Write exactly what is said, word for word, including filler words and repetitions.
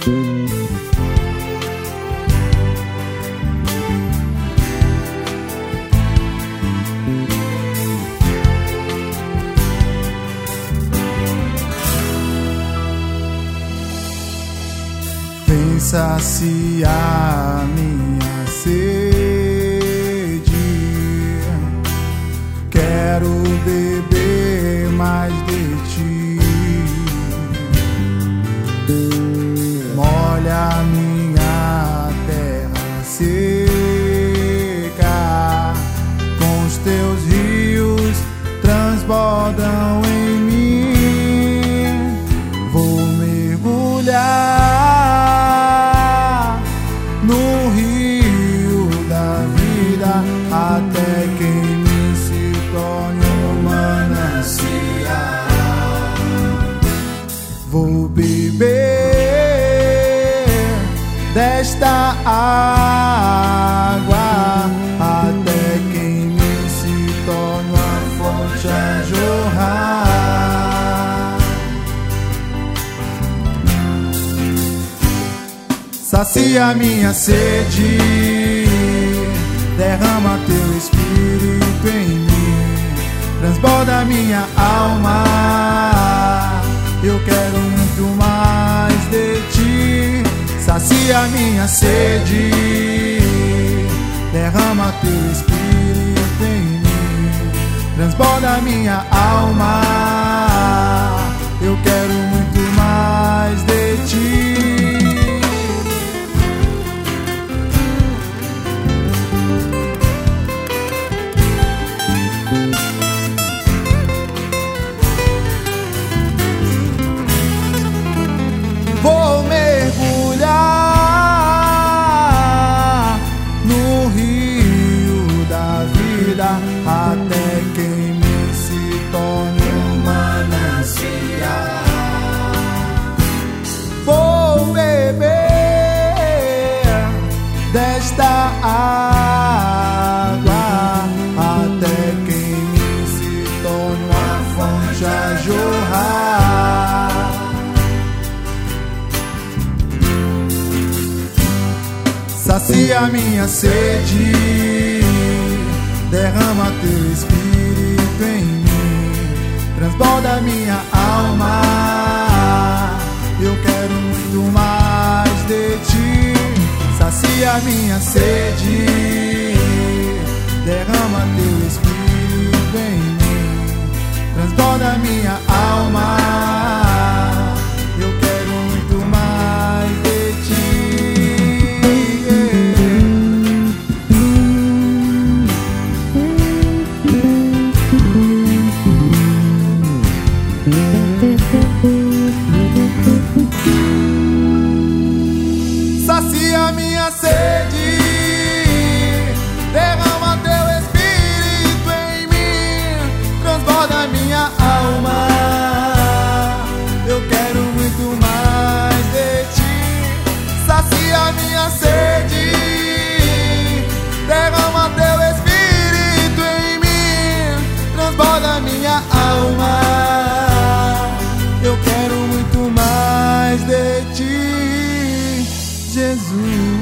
Vem saciar minha sede, quero beber mais de ti. Molha minha terra seca, com os teus rios transbordam em mim. Vou mergulhar no rio da vida até que em mim se torne um manancial. Vou beber desta água até que em mim se torne uma fonte a jorrar. Sacia minha sede, derrama teu espírito em mim, transborda minha alma. Eu quero muito mais de ti. Sacia minha sede, derrama teu espírito em mim, transborda minha alma. Eu quero muito mais de ti. Vou mergulhar no rio da vida até que em mim se torne um manancial. Vou beber desta água até que em mim se torne uma fonte a jorrar. Sacia minha sede, derrama teu espírito em mim, transborda minha alma. Eu quero muito mais de ti. Sacia minha sede, derrama teu espírito em mim, transborda minha alma. Eu quero muito mais de ti. Sacia minha sede, derrama teu espírito em mim, transborda minha alma. Eu quero muito mais de ti. Sacia minha sede, derrama teu espírito em mim, transborda minha alma. Eu quero muito mais de ti, Jesus.